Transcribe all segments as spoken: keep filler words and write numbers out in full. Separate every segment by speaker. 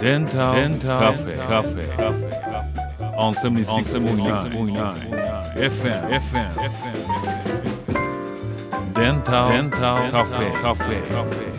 Speaker 1: デンタルカフェカフェ on セブンティーシックスポイントナイン エフエム エフエム デンタルカフェカフェ。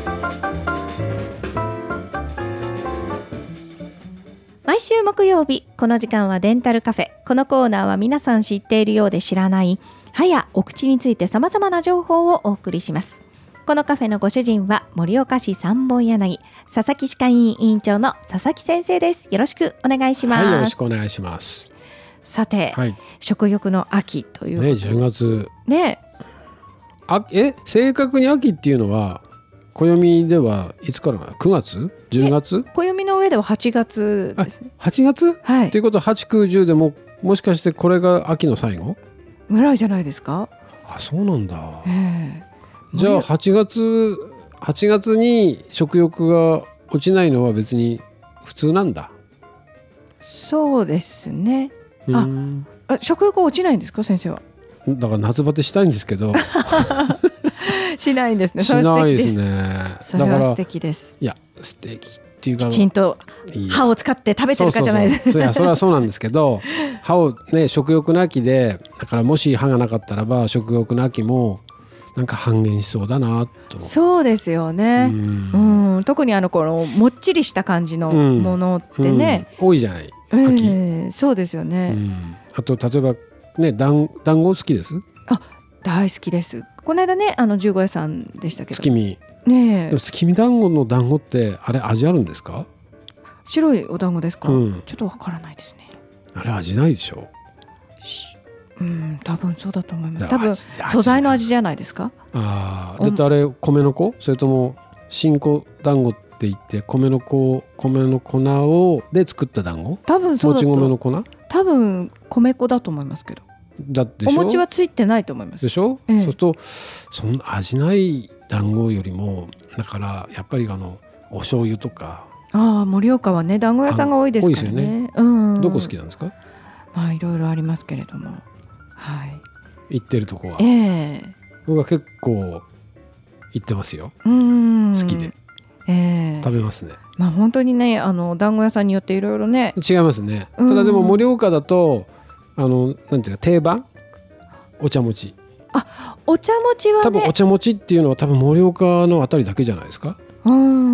Speaker 2: 毎週木曜日この時間はデンタルカフェ。このコーナーは皆さん知っているようで知らない歯やお口について様々な情報をお送りします。このカフェのご主人は盛岡市三本柳佐々木歯科医院委員長の佐々木先生です。よろしくお願いします。
Speaker 3: はい、よろしくお願いします。
Speaker 2: さて、はい、食欲の秋ということで、
Speaker 3: ね、じゅうがつ
Speaker 2: ね
Speaker 3: あえ正確に秋っていうのは暦ではいつからかな、くがつじゅうがつ、
Speaker 2: 暦の上でははちがつですね。
Speaker 3: はちがつ、
Speaker 2: はい、
Speaker 3: ということははち、く、じゅうでももしかしてこれが秋の最後
Speaker 2: ぐらいじゃないですか。
Speaker 3: あ、そうなんだ、
Speaker 2: えー、
Speaker 3: じゃあはちがつはちがつに食欲が落ちないのは別に普通なんだ。
Speaker 2: そうですね。ああ、食欲落ちないんですか先生は。
Speaker 3: だから夏バテしたいんですけど
Speaker 2: しないんですね。
Speaker 3: しないですね。
Speaker 2: それは素敵です。
Speaker 3: いや素敵っていうか、
Speaker 2: きちんと歯を使って食べてるかじゃないです。
Speaker 3: それはそうなんですけど歯をね、食欲の秋で、だからもし歯がなかったらば食欲の秋もなんか半減しそうだなと。
Speaker 2: そうですよね。うん、うん、特にあのこのもっちりした感じのものってね、
Speaker 3: うんうん、多いじゃない秋、
Speaker 2: えー、そうですよね、
Speaker 3: うん、あと例えばね、団子好きです。
Speaker 2: あ、大好きです。この間ね、あの十五夜さんでしたけど、
Speaker 3: 月見
Speaker 2: ねえ、
Speaker 3: 月見団子の団子ってあれ味あるんですか？
Speaker 2: 白いお団子ですか？うん、ちょっとわからないですね。
Speaker 3: あれ味ないでしょ。
Speaker 2: うん、多分そうだと思います。多分素材の味じゃないですか。
Speaker 3: ああ、だってあれ米の粉、それとも新子団子って言って米の粉米の粉をで作った団子。
Speaker 2: 多分そうだと。
Speaker 3: もち米の粉。
Speaker 2: 多分米粉だと思いますけど。
Speaker 3: だってお
Speaker 2: 餅はついてないと思います。
Speaker 3: でしょ。
Speaker 2: ええ、
Speaker 3: そうするとそんな味ない団子よりも、だからやっぱりあのお醤油とか。
Speaker 2: ああ、盛岡はね、団子屋さんが多いですからね。多いですよね。うん、
Speaker 3: どこ好きなんですか？
Speaker 2: まあいろいろありますけれども、はい。
Speaker 3: 行ってるとこは。
Speaker 2: ええ、
Speaker 3: 僕は結構行ってますよ。
Speaker 2: うん、
Speaker 3: 好きで。ええ、食べますね。
Speaker 2: まあ本当にね、あの団子屋さんによっていろいろね
Speaker 3: 違いますね。ただでも盛岡だとあのなんていうか定番お茶餅。
Speaker 2: あ、お茶餅はね、
Speaker 3: 多分お茶餅っていうのは多分盛岡のあたりだけじゃないですか。
Speaker 2: うん、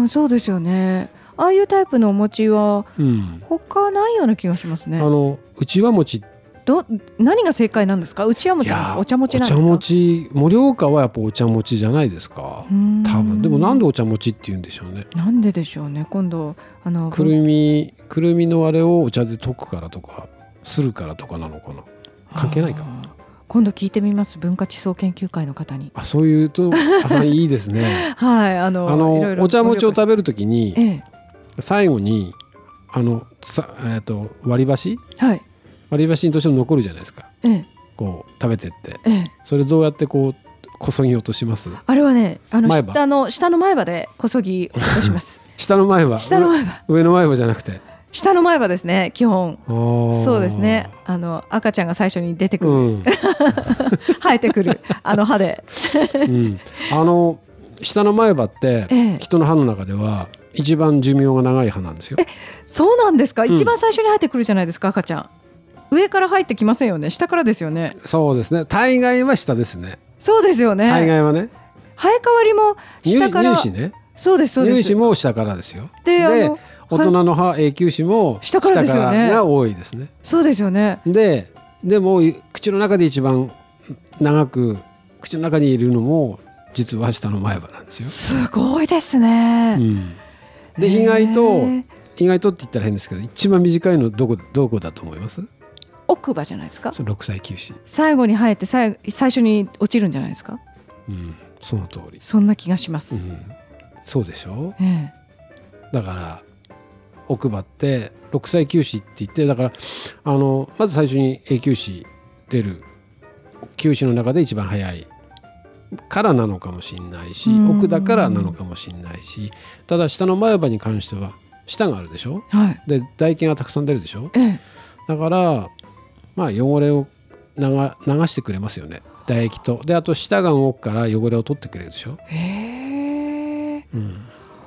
Speaker 2: そうですよね。ああいうタイプのお餅は他ないような気がしますね。
Speaker 3: うん、あのうちわ餅
Speaker 2: ど何が正解なんですか？うちわ餅なんですか？お茶餅なんですか？
Speaker 3: お茶餅、盛岡はやっぱお茶餅じゃないですか。多分。でもなんでお茶餅って言うんでしょうね。
Speaker 2: なんででしょうね。今度あの
Speaker 3: くるみくるみのあれをお茶で溶くからとかするからとかなのかな。関係ないか。
Speaker 2: 今度聞いてみます。文化地層研究会の方に。
Speaker 3: あ、そういうとあいいですね。
Speaker 2: はい、あの
Speaker 3: あのいろいろお茶餅を食べるときに、
Speaker 2: ええ、
Speaker 3: 最後にあのさえっと割り箸、
Speaker 2: はい。
Speaker 3: 割り箸として残るじゃないですか、
Speaker 2: ええ、
Speaker 3: こう食べてって、
Speaker 2: ええ、
Speaker 3: それどうやってこうこそぎ落とします？
Speaker 2: あれはね、あの下の下の前歯でこそぎ落とします
Speaker 3: 下の前歯、下の前歯、上の前歯じゃなくて
Speaker 2: 下の前歯ですね、基本。そうですね、あの赤ちゃんが最初に出てくる、うん、生えてくるあの歯で、
Speaker 3: うん、あの下の前歯って、ええ、人の歯の中では一番寿命が長い歯なんですよ。
Speaker 2: え、そうなんですか？一番最初に生えてくるじゃないですか、赤ちゃん。上から生えてきませんよね。下からですよね。
Speaker 3: そうですね。大概は下ですね。
Speaker 2: そうですよね。
Speaker 3: 大概はね。
Speaker 2: 生え変わりも下から。
Speaker 3: 乳歯ね。
Speaker 2: そうですそうです。
Speaker 3: 乳歯も下からですよ。
Speaker 2: で、
Speaker 3: で大人の歯、永久歯も下からですよね。が多いですね。
Speaker 2: そうですよね。
Speaker 3: で、でも口の中で一番長く口の中にいるのも実は下の前歯なんですよ。
Speaker 2: すごいですね。
Speaker 3: うん、で意外と意外とって言ったら変ですけど、一番短いのどこどこだと思います？
Speaker 2: 奥歯じゃないですか。
Speaker 3: ろくさいきゅう歯。最
Speaker 2: 後に生えて最最初に落ちるんじゃないですか。
Speaker 3: うん、その通り。
Speaker 2: そんな気がします。
Speaker 3: うん、そうでしょ。
Speaker 2: ええ、
Speaker 3: だから奥歯ってろくさいきゅう歯って言って、だからあのまず最初に永久歯出るきゅう歯の中で一番早いからなのかもしれないし、奥だからなのかもしれないし、ただ下の前歯に関しては舌があるでしょ、
Speaker 2: はい、
Speaker 3: で唾液がたくさん出るでしょ、
Speaker 2: ええ、
Speaker 3: だからまあ汚れを流、流してくれますよね、唾液と。であと舌が動くから汚れを取ってくれるでしょ。
Speaker 2: へえ、
Speaker 3: うん、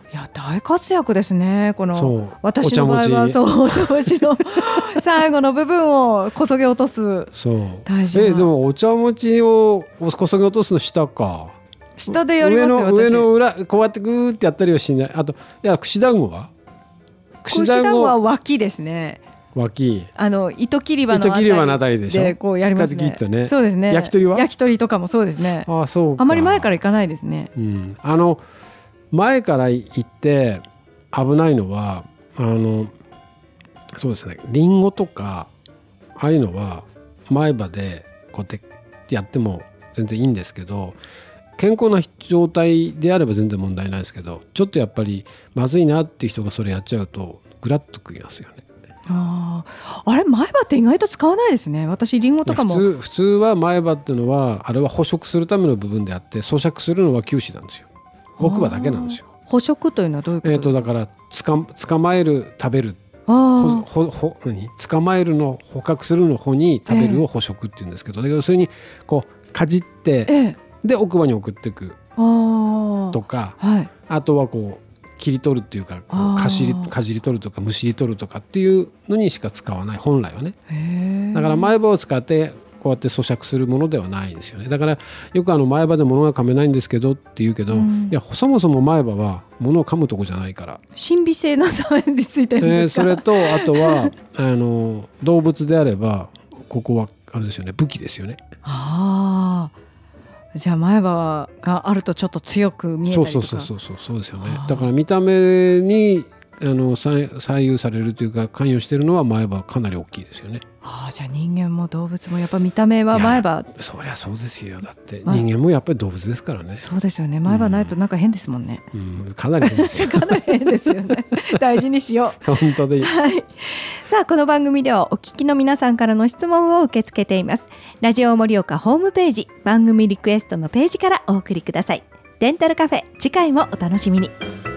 Speaker 2: いや大活躍ですね。こ
Speaker 3: そう
Speaker 2: の私の場合はそうお茶持ちの最後の部分をこそげ落とす。
Speaker 3: そう
Speaker 2: 大事な
Speaker 3: えでもお茶持ちをこそげ落とすの下か。
Speaker 2: 下でやりますよ。
Speaker 3: 上の上の裏こうやってグーってやったりはしない。あといや串団子は
Speaker 2: 串団子は脇ですね。
Speaker 3: 脇
Speaker 2: あの糸切り場の
Speaker 3: 糸切り場のあたりでしょ。
Speaker 2: でこうやりますね。
Speaker 3: カツ切ったね。
Speaker 2: そうですね。
Speaker 3: 焼き鳥は
Speaker 2: 焼き鳥とかもそうですね。
Speaker 3: ああそうか。
Speaker 2: あまり前から行かないですね。
Speaker 3: うん、あの前から行って危ないのはあのそうですねリンゴとかああいうのは前歯でこうやってやっても全然いいんですけど健康な状態であれば全然問題ないですけどちょっとやっぱりまずいなっていう人がそれやっちゃうとグラッとくりますよね。
Speaker 2: ああれ前歯って意外と使わないですね。私リンゴとかも
Speaker 3: 普通普通は前歯っていうのはあれは捕食するための部分であって咀嚼するのは臼歯なんですよ。奥歯だけなんですよ。
Speaker 2: 捕食というのはどういうこと
Speaker 3: えー、
Speaker 2: ですか。
Speaker 3: とだからつか捕まえる食べる
Speaker 2: あ
Speaker 3: ほほほ何捕まえるの捕獲するのほに食べるを捕食っていうんですけど、だけどそれにこうかじって
Speaker 2: ええ
Speaker 3: で奥歯に送っていく
Speaker 2: あ
Speaker 3: とか、
Speaker 2: はい
Speaker 3: あとはこう切り取るっていうかこ
Speaker 2: あー
Speaker 3: うかしりかじり取るとかむしり取るとかっていうのにしか使わない本来はね。
Speaker 2: へえ
Speaker 3: だから前歯を使ってこうやって咀嚼するものではないんですよね。だからよくあの前歯で物が噛めないんですけどって言うけど、
Speaker 2: うん
Speaker 3: いやそもそも前歯は物を噛むとこじゃないから、
Speaker 2: 神秘性のためについてるん
Speaker 3: えー
Speaker 2: ですか。
Speaker 3: それとあとはあの動物であればここはあれですよね武器ですよね。
Speaker 2: ああじゃあ前歯があるとちょっと強く見えた
Speaker 3: そう
Speaker 2: りとか。
Speaker 3: そうそうそうそうそうですよね
Speaker 2: あ。ー
Speaker 3: だから見た目にあの左左右されるというか関与しているのは前歯かなり大きいですよね。
Speaker 2: ああじゃあ人間も動物もやっぱ見た目は前歯。
Speaker 3: そりゃそうですよ。だって
Speaker 2: まあ
Speaker 3: 人間もやっぱり動物ですからね。
Speaker 2: そうですよね。前歯ないとなんか変ですもんね。
Speaker 3: うん、かなり変ですよ。
Speaker 2: かなり変ですよね。大事にしよう。
Speaker 3: 本当でいい。
Speaker 2: はい。さあこの番組ではお聞きの皆さんからの質問を受け付けています。ラジオ盛岡ホームページ番組リクエストのページからお送りください。デンタルカフェ次回もお楽しみに。